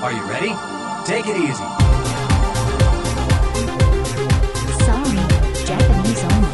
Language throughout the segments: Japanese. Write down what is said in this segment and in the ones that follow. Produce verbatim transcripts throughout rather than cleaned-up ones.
Are you ready? Take it easy. Sorry, Japanese only.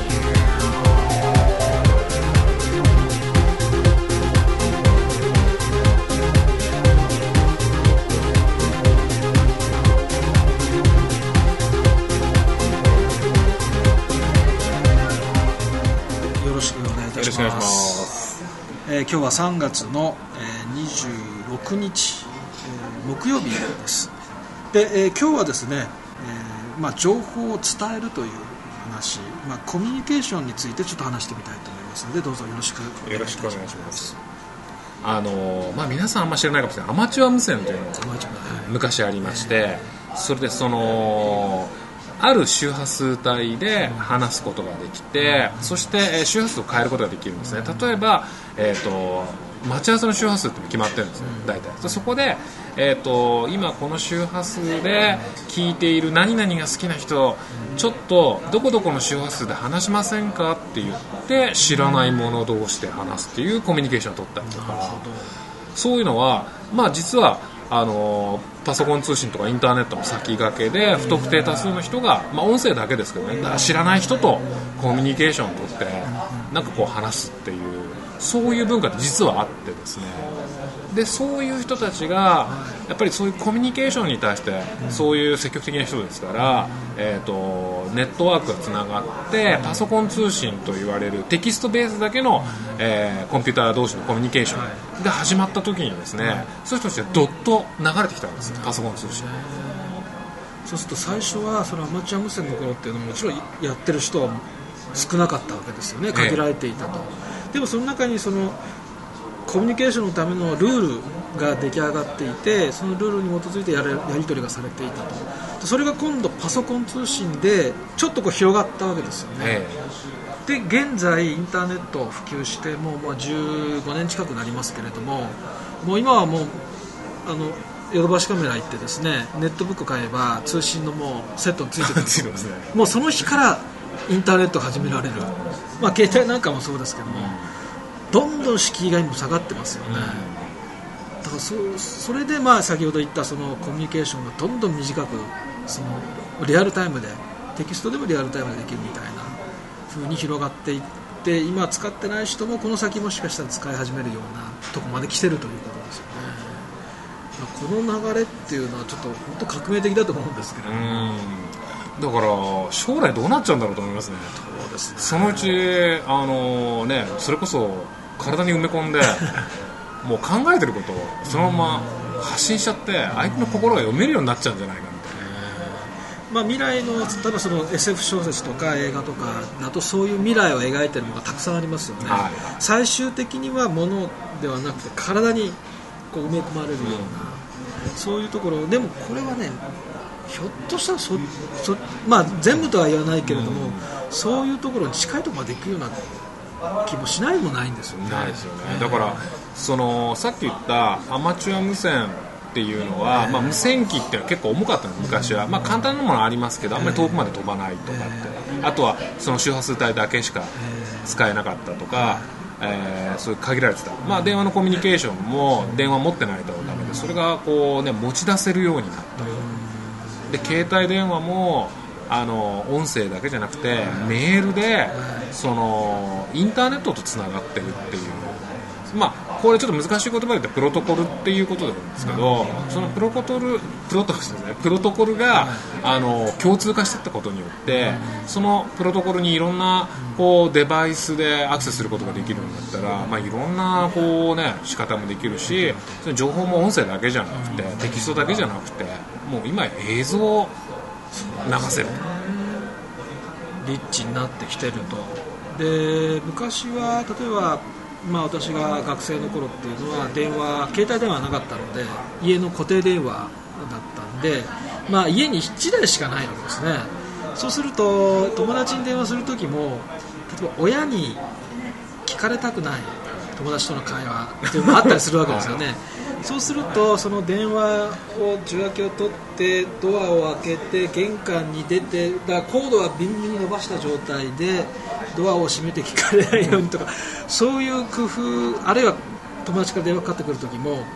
よろしくお願いいたします。えー、今日はさんがつの、えー、にじゅうろくにち、えー、木曜日です。で、えー、今日はですね、えーまあ、情報を伝えるという話、まあ、コミュニケーションについてちょっと話してみたいと思いますので、どうぞよろしくお願いいたします。 よろしくお願いします。あのまあ、皆さんあんまり知らないかもしれないアマチュア無線というのが昔ありまして、それでそのある周波数帯で話すことができて、そして周波数を変えることができるんですね。例えば、えーと、待ち合わせの周波数って決まってるんですね、大体。そこで、えーと、今この周波数で聞いている何々が好きな人、ちょっとどこどこの周波数で話しませんかって言って知らない者同士で話すっていうコミュニケーションを取ったりとか、そういうのは、まあ、実はあのパソコン通信とかインターネットの先駆けで不特定多数の人が、まあ、音声だけですけどね、だから知らない人とコミュニケーションを取ってなんかこう話すっていう、そういう文化って実はあってですね。でそういう人たちがやっぱりそういうコミュニケーションに対してそういう積極的な人ですから、えーと、ネットワークがつながってパソコン通信と言われるテキストベースだけの、えー、コンピューター同士のコミュニケーションが始まった時にですね、そういう人たちがどっと流れてきたんですよ、パソコン通信。 そうすると最初はそのアマチュア無線の頃っていうのももちろんやってる人は少なかったわけですよね、限られていたと、ええ、でもその中にそのコミュニケーションのためのルールが出来上がっていて、そのルールに基づいてやれやり取りがされていたと。それが今度パソコン通信でちょっとこう広がったわけですよね、ええ、で現在インターネットを普及してもう、まあ、じゅうごねん近くなりますけれども、もう今はもうあのヨドバシカメラ行ってですね、ネットブック買えば通信のもうセットについてくるついてますね。もうその日からインターネットを始められる、まあ、携帯なんかもそうですけども、どんどん敷居が今下がってますよね、うん、だから そ, それでまあ先ほど言ったそのコミュニケーションがどんどん短くそのリアルタイムでテキストでもリアルタイムでできるみたいな風に広がっていって、今使ってない人もこの先もしかしたら使い始めるようなとこまで来てるということですよね。この流れっていうのはちょっと本当革命的だと思うんですけど、うん、 だから将来どうなっちゃうんだろうと思いますね。 そうですね。 そのうちあの、ね、それこそ体に埋め込んでもう考えてることをそのまま発信しちゃって相手の心が読めるようになっちゃうんじゃないかみたいな、 まあ、未来の例えばその エスエフ 小説とか映画とかだとそういう未来を描いてるのがたくさんありますよね、はい、最終的には物ではなくて体にこう埋め込まれるような、うん、そういうところでもこれはね、ひょっとしたらそそ、まあ、全部とは言わないけれども、うん、そういうところに近いところまで行くような気もしないもないんですよね。 ないですよね。だからそのさっき言ったアマチュア無線っていうのは、まあ、無線機っていうのは結構重かったの昔は、まあ、簡単なものはありますけどあんまり遠くまで飛ばないとかって、あとはその周波数帯だけしか使えなかったとか、えー、そういう限られてた、まあ、電話のコミュニケーションも電話持ってないとダメで、それがこう、ね、持ち出せるようになった。で携帯電話もあの音声だけじゃなくてメールでそのインターネットとつながってるっていう、まあこれちょっと難しい言葉で言ってプロトコルっていうことなんですけど、そのプロトコルプロトですねプロトコルがあの共通化していったことによって、そのプロトコルにいろんなこうデバイスでアクセスすることができるんだったら、まあ、いろんなこうね仕方もできるし、その情報も音声だけじゃなくてテキストだけじゃなくてもう今映像を流せるリッチになってきてると。で昔は例えば、まあ、私が学生の頃っていうのは電話携帯電話はなかったので家の固定電話だったんで、まあ、家にいちだいしかないわけですね。そうすると友達に電話する時も例えば親に聞かれたくない友達との会話っていうのがあったりするわけですよねそうするとその電話を受話器を取ってドアを開けて玄関に出て、だからコードはビンビンに伸ばした状態でドアを閉めて聞かれないようにとか、そういう工夫、あるいは友達から電話かかってくる時も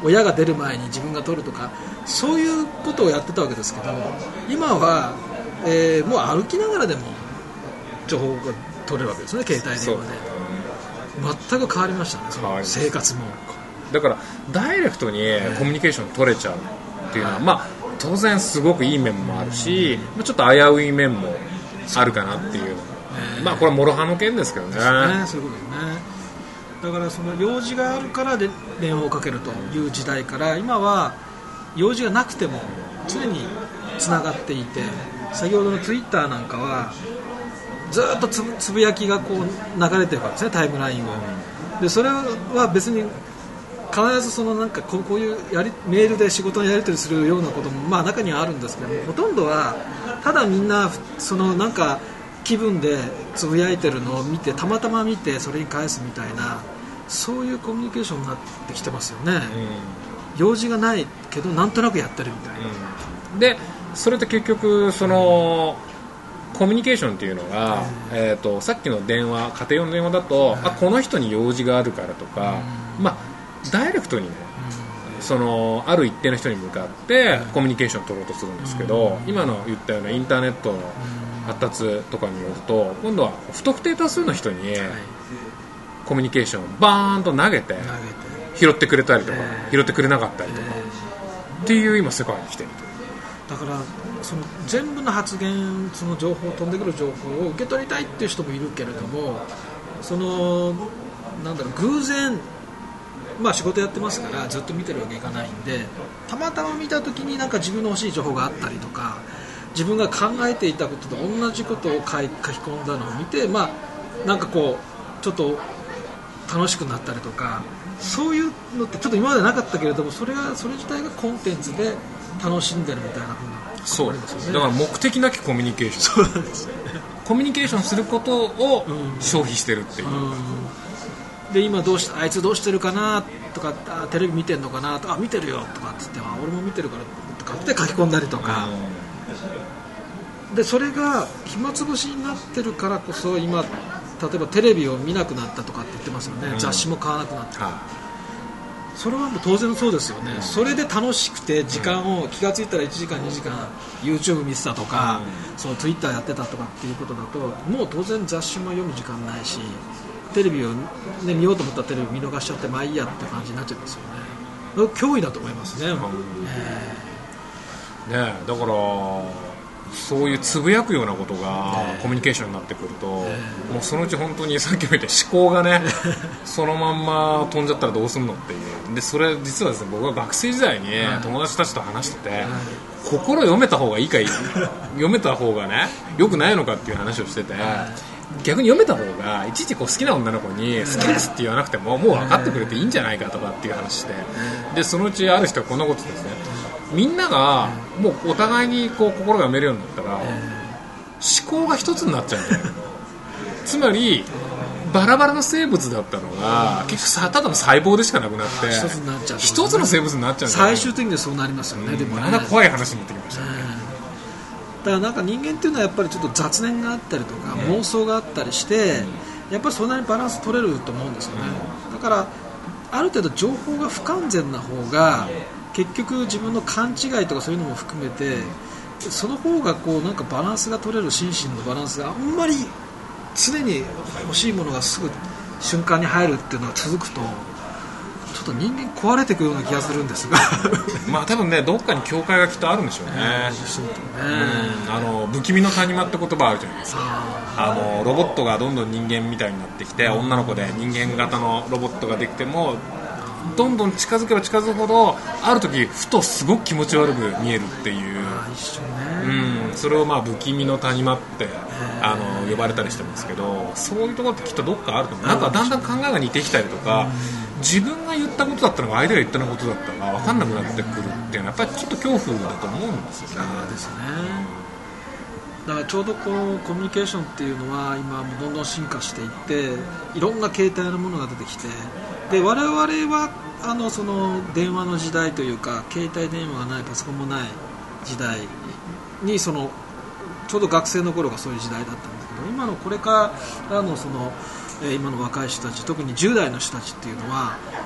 親が出る前に自分が取るとかそういうことをやってたわけですけど、今は、えー、もう歩きながらでも情報が取れるわけですね、携帯電話で。全く変わりましたね、その生活も。 だからダイレクトにコミュニケーション取れちゃうっていうのは、まあ、当然すごくいい面もあるし、ちょっと危うい面もあるかなっていう、まあこれは諸刃の剣ですけどね。 そうね、そういうことですね。だからその用事があるからで電話をかけるという時代から、今は用事がなくても常につながっていて、先ほどのツイッターなんかはずっと つ, つぶやきがこう流れてるわけですね、タイムラインを。でそれは別に必ずそのなんかこうこういうやりメールで仕事のやり取りするようなこともまあ中にはあるんですけども、ほとんどはただみんなそのなんか気分でつぶやいてるのを見て、たまたま見てそれに返すみたいな、そういうコミュニケーションになってきてますよね、うん、用事がないけどなんとなくやってるみたいな、 うん、でそれって結局そのコミュニケーションっていうのが、うんえー、とさっきの電話、家庭用の電話だと、うん、あこの人に用事があるからとか、うんまあ、ダイレクトにね、うん、そのある一定の人に向かってコミュニケーションを取ろうとするんですけど、うん、今の言ったようなインターネットの発達とかによると、今度は不特定多数の人にコミュニケーションをバーンと投げて拾ってくれたりとか拾ってくれなかったりとかっていう今世界に来てると。 だからその全部の発言、その情報飛んでくる情報を受け取りたいっていう人もいるけれども、そのなんだろう偶然、まあ、仕事やってますからずっと見てるわけいかないんで、たまたま見た時になんか自分の欲しい情報があったりとか、自分が考えていたことと同じことを書き込んだのを見て、まあ、なんかこうちょっと楽しくなったりとか、そういうのってちょっと今までなかったけれども、それがそれ自体がコンテンツで楽しんでるみたいな風な、 そうですよね。だから目的なきコミュニケーション、そうなんですよね。コミュニケーションすることを消費してるっていう、うんうん、 で今どうしあいつどうしてるかなとか、あテレビ見てるのかなとか、あ見てるよとかって言って、あ俺も見てるからとかって書き込んだりとか、うん、でそれが暇つぶしになってるからこそ、今例えばテレビを見なくなったとかって言ってますよね、うん、雑誌も買わなくなった、はあ、それはもう当然そうですよね、うん、それで楽しくて時間を気がついたらいちじかんにじかん YouTube 見てたとか、うん、その Twitter やってたとかっていうことだと、もう当然雑誌も読む時間ないし、テレビを、ね、見ようと思ったらテレビ見逃しちゃってまあいいやって感じになっちゃいますよね。脅威だと思いますね、うんえー、ねだからそういうつぶやくようなことがコミュニケーションになってくると、もうそのうち本当にさっきも言った思考がねそのまんま飛んじゃったらどうするのっていう。でそれ実はですね、僕は学生時代に友達たちと話してて、心読めた方がいいか読めた方がね良くないのかっていう話をしてて、逆に読めた方がいちいちこう好きな女の子に好きですって言わなくてももう分かってくれていいんじゃないかとかっていう話して、でそのうちある人はこんなことですね、みんながもうお互いにこう心が読めるようになったら思考が一つになっちゃうんだよつまりバラバラの生物だったのが結局ただの細胞でしかなくなって一つになっちゃう、 一つの生物になっちゃうんだよね。 最終的にはそうなりますよね、うん、でもね、 まだ怖い話になってきましたね、 だからなんか人間っていうのはやっぱりちょっと雑念があったりとか妄想があったりしてやっぱりそんなにバランス取れると思うんですよね。だからある程度情報が不完全な方が結局自分の勘違いとかそういうのも含めてその方がこうなんかバランスが取れる、心身のバランスがあんまり常に欲しいものがすぐ瞬間に入るっていうのが続くとちょっと人間壊れていくような気がするんですがまあ多分ねどっかに境界がきっとあるんでしょうね、えー、うん、あの不気味の谷間って言葉あるじゃないですか。あのロボットがどんどん人間みたいになってきて、女の子で人間型のロボットができてもどんどん近づけば近づくほどある時ふとすごく気持ち悪く見えるっていう、 あ一緒ね、 うん、それをまあ不気味の谷間ってあの呼ばれたりしてますけど、そういうところってきっとどっかあると思う。なんかだんだん考えが似てきたりとか、自分が言ったことだったのが相手が言ったことだったのが分かんなくなってくるっていうのはやっぱりちょっと恐怖だと思うんですよね。 そうですね。だからちょうどこのコミュニケーションっていうのは今もどんどん進化していっていろんな形態のものが出てきて、で我々はあのその電話の時代というか携帯電話がないパソコンもない時代にそのちょうど学生の頃がそういう時代だったんだけど、今のこれからのその今の若い人たち、特にじゅう代の人たちっていうのは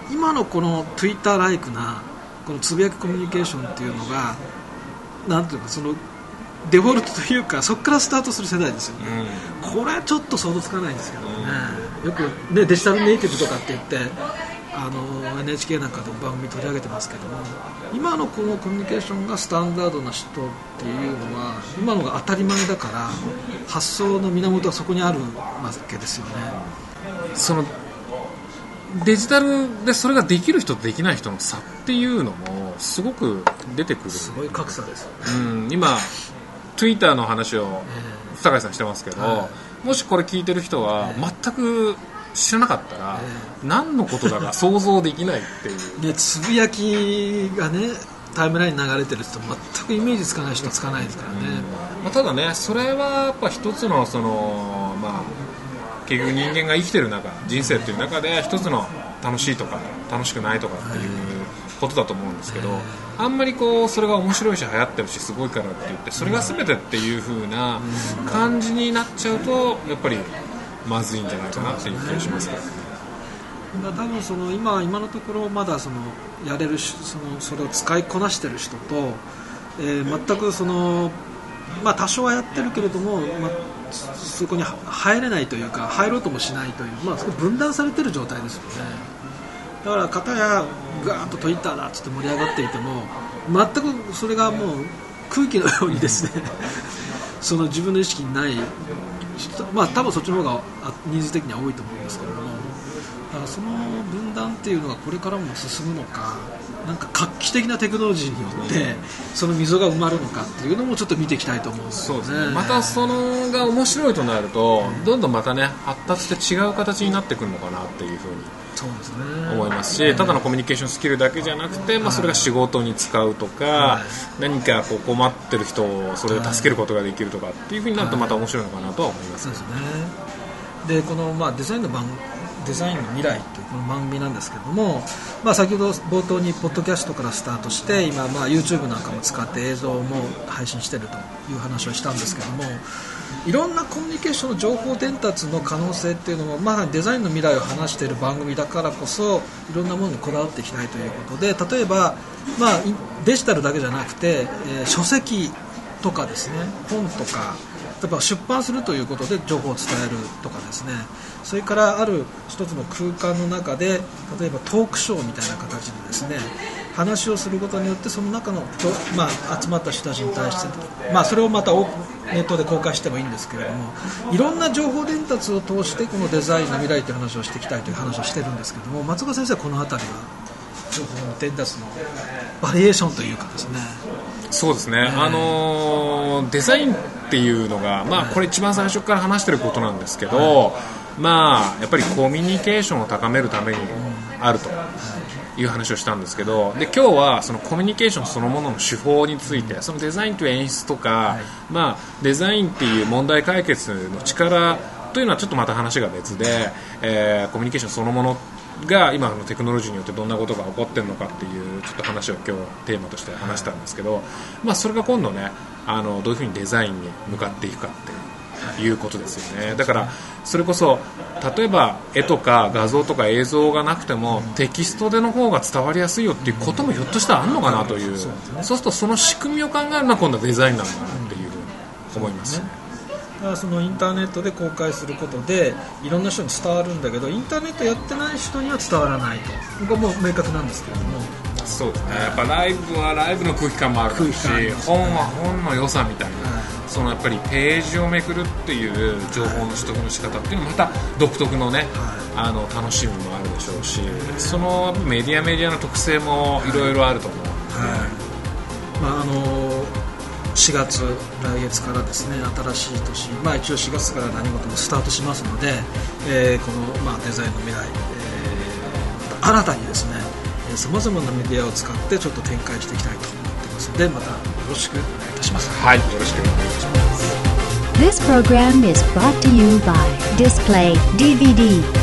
今のこの Twitter ライクなこのつぶやきコミュニケーションっていうのがなんていうかそのデフォルトというかそこからスタートする世代ですよね、うん、これはちょっと想像つかないんですけどね、うん、よく、ね、デジタルネイティブとかって言ってあの エヌエイチケー なんかで番組取り上げてますけども今のこのコミュニケーションがスタンダードな人っていうのは今のが当たり前だから発想の源はそこにあるわけですよね。 そのデジタルでそれができる人とできない人の差っていうのもすごく出てくる。 すごい格差ですよね、 うん、今 Twitter の話を高橋さんしてますけど、はい、もしこれ聞いてる人は全く知らなかったら、えー、何のことだか想像できないっていうでつぶやきがねタイムラインに流れてる人全くイメージつかない人はつかないですからね、 うんまあ、ただねそれはやっぱ一つのそのまあ結局人間が生きてる中人生っていう中で一つの楽しいとか楽しくないとかっていうことだと思うんですけど、あんまりこうそれが面白いし流行ってるしすごいからって言ってそれが全てっていう風な感じになっちゃうとやっぱりまずいんじゃないかなっていう気がしますけどね。 多分その 今, 今のところまだそのやれるそのそれを使いこなしてる人と、えー、全くその、まあ、多少はやってるけれども、まあ、そこに入れないというか入ろうともしないという、まあ、そこ分断されてる状態ですよね。だから片やガーッとトイッターだっつって盛り上がっていても全くそれがもう空気のようにですねその自分の意識にない、まあ多分そっちの方がニーズ的には多いと思うんですけれども、だからその分断っていうのがこれからも進むのか、なんか画期的なテクノロジーによってその溝が埋まるのかっていうのもちょっと見ていきたいと思うんですよね。 そうですね。またそのが面白いとなると、うん、どんどんまたね発達して違う形になってくるのかなっていうふうにそうですね思いますし、ただのコミュニケーションスキルだけじゃなくて、まあ、それが仕事に使うとか、はい、何かこう困ってる人をそれで助けることができるとかっていうふうになるとまた面白いのかなとは思います、ね。 そうですね。でこの、まあ、デザインの番デザインの未来というこの番組なんですけれども、まあ、先ほど冒頭にポッドキャストからスタートして今、まあ、YouTube なんかも使って映像も配信しているという話をしたんですけども、いろんなコミュニケーションの情報伝達の可能性っていうのも、まあ、デザインの未来を話している番組だからこそいろんなものにこだわっていきたいということで、例えば、まあ、デジタルだけじゃなくて、えー、書籍とかですね、本とか例えば出版するということで情報を伝えるとかですね、それからある一つの空間の中で例えばトークショーみたいな形でですね話をすることによってその中の、まあ、集まった人たちに対して、まあ、それをまたネットで公開してもいいんですけれども、いろんな情報伝達を通してこのデザインの未来という話をしていきたいという話をしてるんですけども、松岡先生はこのあたりは情報の伝達のバリエーションというかですね。 そうですね、えーあのー、デザインっていうのが、まあ、これ一番最初から話してることなんですけど、はい、まあ、やっぱりコミュニケーションを高めるためにあるという話をしたんですけど、で今日はそのコミュニケーションそのものの手法について、そのデザインという演出とか、はい、まあ、デザインっていう問題解決の力というのはちょっとまた話が別で、えー、コミュニケーションそのものが今のテクノロジーによってどんなことが起こってるのかっていうちょっと話を今日テーマとして話したんですけど、まあ、それが今度ねあのどういうふうにデザインに向かっていくかっていうことですよね。だからそれこそ例えば絵とか画像とか映像がなくてもテキストでの方が伝わりやすいよっていうこともひょっとしたらあるのかなという、そうするとその仕組みを考えるのは今度はデザインなのかなっていうふうに思いますね。 だからそのインターネットで公開することでいろんな人に伝わるんだけど、インターネットやってない人には伝わらないと、ここも明確なんですけれども、 そうですね、やっぱライブはライブの空気感もあるし、本は本の良さみたいな、はい、そのやっぱりページをめくるっていう情報の取得の仕方っていうのもまた独特のね、はい、あの楽しみもあるでしょうし、そのメディアメディアの特性もいろいろあると思う、はいはい、 まああのしがつ、来月からですね新しい年、まあ、一応しがつから何事もスタートしますので、えー、この、まあ、デザインの未来、えー、新たにですねさまざまなメディアを使ってちょっと展開していきたいと思ってますので、またよろしくお願いいたします。 はい、よろしくお願いいたします。 This program is brought to you by Display ディーブイディー